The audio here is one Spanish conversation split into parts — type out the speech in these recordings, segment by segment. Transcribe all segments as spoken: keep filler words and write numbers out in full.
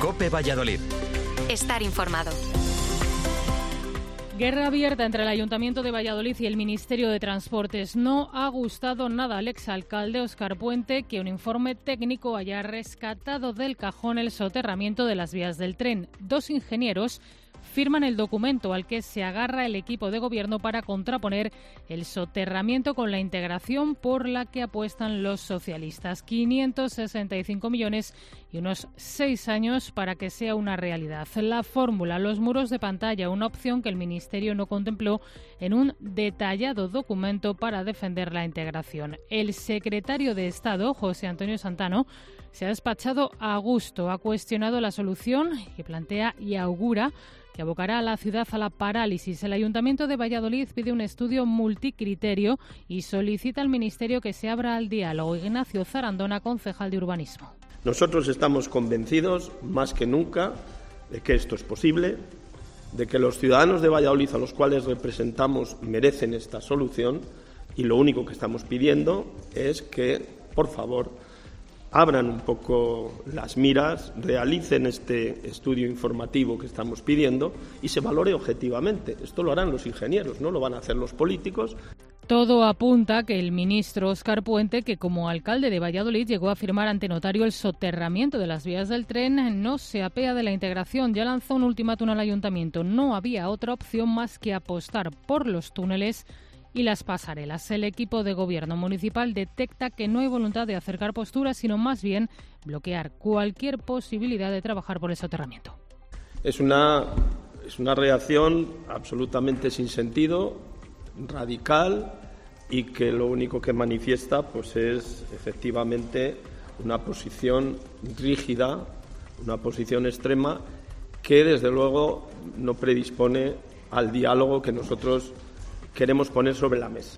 COPE Valladolid. Estar informado. Guerra abierta entre el Ayuntamiento de Valladolid y el Ministerio de Transportes. No ha gustado nada al exalcalde Óscar Puente que un informe técnico haya rescatado del cajón el soterramiento de las vías del tren. Dos ingenieros firman el documento al que se agarra el equipo de gobierno para contraponer el soterramiento con la integración por la que apuestan los socialistas. quinientos sesenta y cinco millones y unos seis años para que sea una realidad. La fórmula, los muros de pantalla, una opción que el Ministerio no contempló en un detallado documento para defender la integración. El secretario de Estado, José Antonio Santano, se ha despachado a gusto, ha cuestionado la solución que plantea y augura que abocará a la ciudad a la parálisis. El Ayuntamiento de Valladolid pide un estudio multicriterio y solicita al Ministerio que se abra al diálogo. Ignacio Zarandona, concejal de Urbanismo. Nosotros estamos convencidos, más que nunca, de que esto es posible, de que los ciudadanos de Valladolid, a los cuales representamos, merecen esta solución, y lo único que estamos pidiendo es que, por favor, abran un poco las miras, realicen este estudio informativo que estamos pidiendo y se valore objetivamente. Esto lo harán los ingenieros, no lo van a hacer los políticos. Todo apunta que el ministro Óscar Puente, que como alcalde de Valladolid llegó a firmar ante notario el soterramiento de las vías del tren, no se apea de la integración. Ya lanzó un ultimátum al ayuntamiento. No había otra opción más que apostar por los túneles y las pasarelas. El equipo de gobierno municipal detecta que no hay voluntad de acercar posturas, sino más bien bloquear cualquier posibilidad de trabajar por el soterramiento. Es una, es una reacción absolutamente sin sentido, radical, y que lo único que manifiesta pues es efectivamente una posición rígida, una posición extrema que desde luego no predispone al diálogo que nosotros queremos poner sobre la mesa.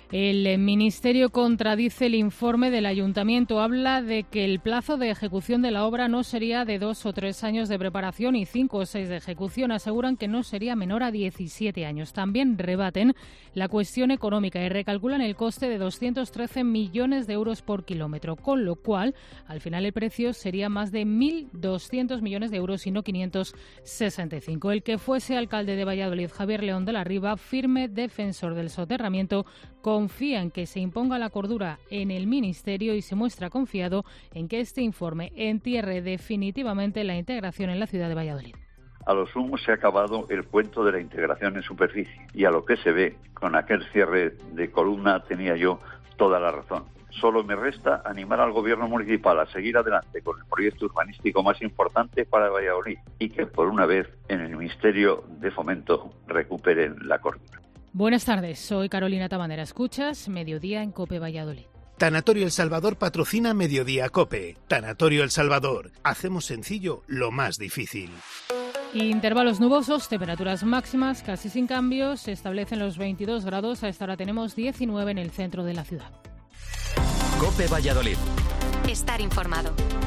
El Ministerio contradice el informe del Ayuntamiento. Habla de que el plazo de ejecución de la obra no sería de dos o tres años de preparación y cinco o seis de ejecución. Aseguran que no sería menor a diecisiete años. También rebaten la cuestión económica y recalculan el coste de doscientos trece millones de euros por kilómetro, con lo cual al final el precio sería más de mil doscientos millones de euros y no quinientos sesenta y cinco. El que fuese alcalde de Valladolid, Javier León de la Riva, firme defensor del soterramiento, confía en que se imponga la cordura en el Ministerio y se muestra confiado en que este informe entierre definitivamente la integración en la ciudad de Valladolid. A lo sumo se ha acabado el cuento de la integración en superficie y a lo que se ve, con aquel cierre de columna tenía yo toda la razón. Solo me resta animar al gobierno municipal a seguir adelante con el proyecto urbanístico más importante para Valladolid y que por una vez en el Ministerio de Fomento recuperen la cordura. Buenas tardes, soy Carolina Tabanera. Escuchas Mediodía en COPE Valladolid. Tanatorio El Salvador patrocina Mediodía COPE. Tanatorio El Salvador. Hacemos sencillo lo más difícil. Intervalos nubosos, temperaturas máximas casi sin cambios. Se establecen los veintidós grados. A esta hora tenemos diecinueve en el centro de la ciudad. COPE Valladolid. Estar informado.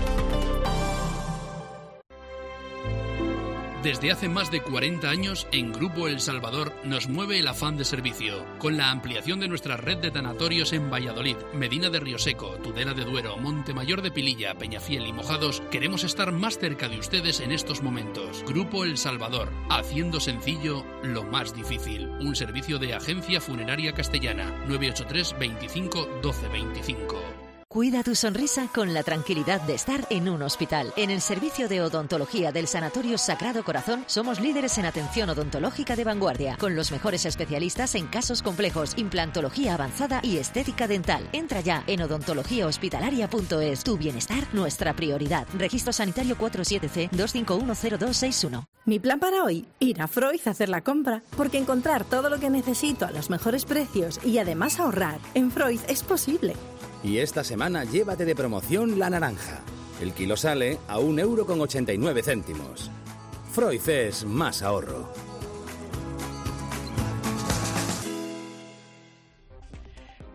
Desde hace más de cuarenta años, en Grupo El Salvador nos mueve el afán de servicio. Con la ampliación de nuestra red de tanatorios en Valladolid, Medina de Rioseco, Tudela de Duero, Montemayor de Pililla, Peñafiel y Mojados, queremos estar más cerca de ustedes en estos momentos. Grupo El Salvador, haciendo sencillo lo más difícil. Un servicio de Agencia Funeraria Castellana. nueve ocho tres, veinticinco, doce veinticinco. Cuida tu sonrisa con la tranquilidad de estar en un hospital. En el servicio de odontología del Sanatorio Sagrado Corazón somos líderes en atención odontológica de vanguardia, con los mejores especialistas en casos complejos, implantología avanzada y estética dental. Entra ya en odontología hospitalaria punto es. Tu bienestar, nuestra prioridad. Registro sanitario cuatro siete C dos cinco uno cero dos seis uno. Mi plan para hoy, ir a Freud a hacer la compra, porque encontrar todo lo que necesito a los mejores precios y además ahorrar en Freud es posible. Y esta semana llévate de promoción la naranja. El kilo sale a un euro con ochenta y nueve céntimos. Freud es más ahorro.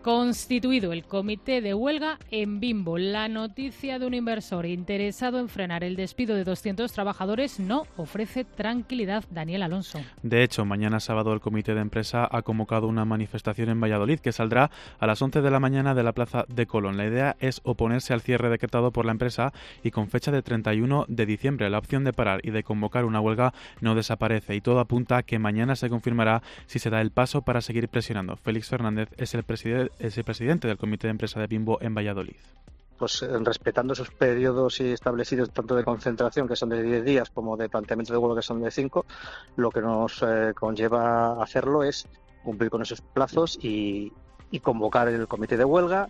Constituido el comité de huelga en Bimbo. La noticia de un inversor interesado en frenar el despido de doscientos trabajadores no ofrece tranquilidad. Daniel Alonso. De hecho, mañana sábado el comité de empresa ha convocado una manifestación en Valladolid que saldrá a las once de la mañana de la plaza de Colón. La idea es oponerse al cierre decretado por la empresa y con fecha de treinta y uno de diciembre. La opción de parar y de convocar una huelga no desaparece y todo apunta a que mañana se confirmará si se da el paso para seguir presionando. Félix Fernández es el presidente es el presidente del Comité de Empresa de Bimbo en Valladolid. Pues respetando esos periodos establecidos tanto de concentración, que son de diez días, como de planteamiento de huelga, que son de cinco, lo que nos eh, conlleva hacerlo es cumplir con esos plazos y, y convocar el comité de huelga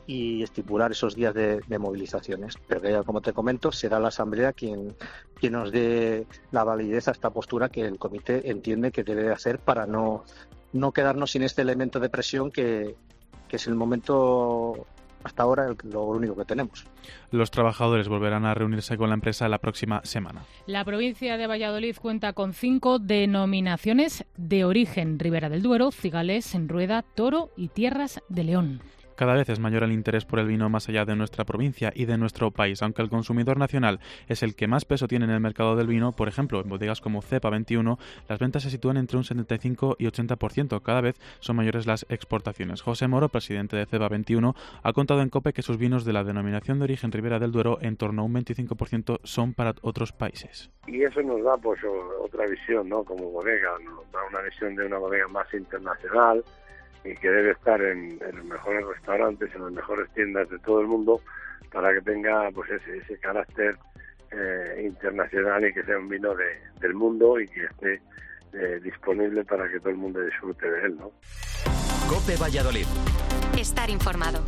y estipular esos días de, de movilizaciones. Pero que, como te comento, será la Asamblea quien, quien nos dé la validez a esta postura que el comité entiende que debe hacer para no, no quedarnos sin este elemento de presión que que es el momento hasta ahora lo único que tenemos. Los trabajadores volverán a reunirse con la empresa la próxima semana. La provincia de Valladolid cuenta con cinco denominaciones de origen: Ribera del Duero, Cigales, Rueda, Toro y Tierras de León. Cada vez es mayor el interés por el vino más allá de nuestra provincia y de nuestro país. Aunque el consumidor nacional es el que más peso tiene en el mercado del vino, por ejemplo, en bodegas como Cepa veintiuno, las ventas se sitúan entre un setenta y cinco y ochenta por ciento. Cada vez son mayores las exportaciones. José Moro, presidente de Cepa veintiuno, ha contado en COPE que sus vinos de la denominación de origen Ribera del Duero, en torno a un veinticinco por ciento, son para otros países. Y eso nos da pues otra visión, ¿no? Como bodega, nos da una visión de una bodega más internacional, y que debe estar en, en los mejores restaurantes, en las mejores tiendas de todo el mundo, para que tenga pues ese, ese carácter eh, internacional y que sea un vino de, del mundo y que esté eh, disponible para que todo el mundo disfrute de él, ¿no? COPE Valladolid. Estar informado.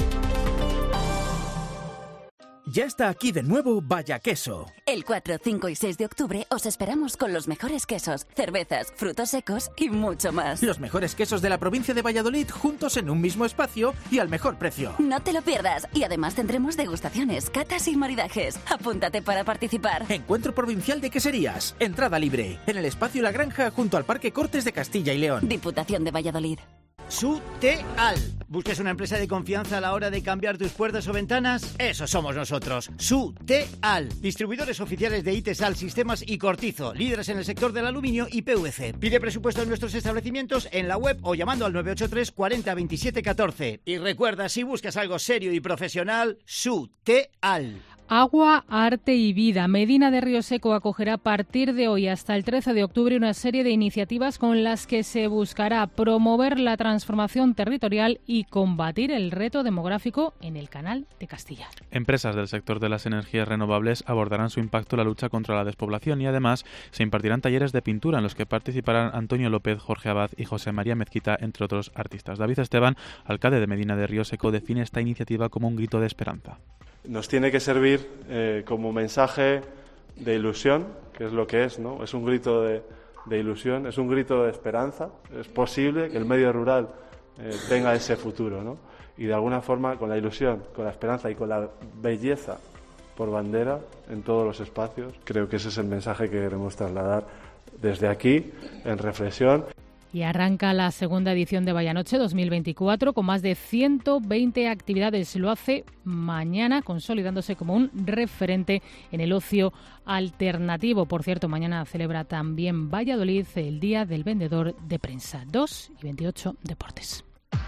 Ya está aquí de nuevo Vaya Queso. El cuatro, cinco y seis de octubre os esperamos con los mejores quesos, cervezas, frutos secos y mucho más. Los mejores quesos de la provincia de Valladolid juntos en un mismo espacio y al mejor precio. No te lo pierdas. Y además tendremos degustaciones, catas y maridajes. Apúntate para participar. Encuentro Provincial de Queserías. Entrada libre. En el espacio La Granja junto al Parque Cortes de Castilla y León. Diputación de Valladolid. Suteal. ¿Buscas una empresa de confianza a la hora de cambiar tus puertas o ventanas? Eso somos nosotros. Suteal. Distribuidores oficiales de Itesal, Sistemas y Cortizo. Líderes en el sector del aluminio y P V C. Pide presupuesto en nuestros establecimientos en la web o llamando al nueve ocho tres cuarenta veintisiete catorce. Y recuerda, si buscas algo serio y profesional, Suteal. Agua, arte y vida. Medina de Rioseco acogerá a partir de hoy hasta el trece de octubre una serie de iniciativas con las que se buscará promover la transformación territorial y combatir el reto demográfico en el Canal de Castilla. Empresas del sector de las energías renovables abordarán su impacto en la lucha contra la despoblación y además se impartirán talleres de pintura en los que participarán Antonio López, Jorge Abad y José María Mezquita, entre otros artistas. David Esteban, alcalde de Medina de Rioseco, define esta iniciativa como un grito de esperanza. Nos tiene que servir eh, como mensaje de ilusión, que es lo que es, ¿no? Es un grito de, de ilusión, es un grito de esperanza. Es posible que el medio rural eh, tenga ese futuro, ¿no? Y de alguna forma, con la ilusión, con la esperanza y con la belleza por bandera en todos los espacios, creo que ese es el mensaje que queremos trasladar desde aquí, en reflexión. Y arranca la segunda edición de Vallanoche dos mil veinticuatro con más de ciento veinte actividades. Lo hace mañana, consolidándose como un referente en el ocio alternativo. Por cierto, mañana celebra también Valladolid el Día del Vendedor de Prensa. dos y veintiocho, Deportes.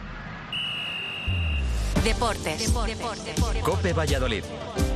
Deportes. Deportes. COPE Valladolid.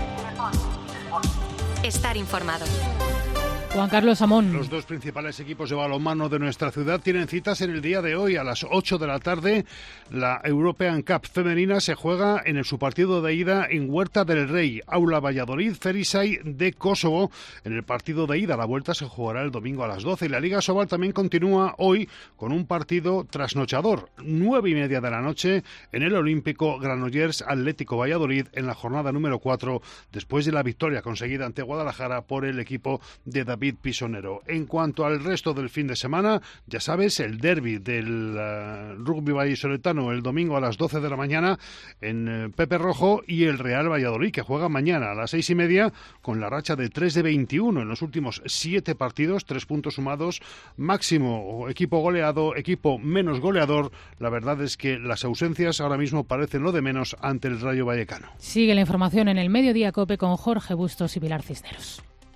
Estar informado. Juan Carlos Amón. Los dos principales equipos de balonmano de nuestra ciudad tienen citas en el día de hoy a las ocho de la tarde. La European Cup femenina se juega en su partido de ida en Huerta del Rey, Aula Valladolid, Ferisay de Kosovo. En el partido de ida, la vuelta se jugará el domingo a las doce. Y la Liga Sobal también continúa hoy con un partido trasnochador, nueve y media de la noche, en el Olímpico Granollers Atlético Valladolid, en la jornada número cuatro, después de la victoria conseguida ante Guadalajara por el equipo de David David Pisonero. En cuanto al resto del fin de semana, ya sabes, el derbi del uh, rugby vallisoletano el domingo a las doce de la mañana en uh, Pepe Rojo, y el Real Valladolid, que juega mañana a las seis y media con la racha de tres de veintiuno en los últimos siete partidos, tres puntos sumados, máximo equipo goleado, equipo menos goleador. La verdad es que las ausencias ahora mismo parecen lo de menos ante el Rayo Vallecano. Sigue la información en el Mediodía COPE con Jorge Bustos y Pilar Cisneros.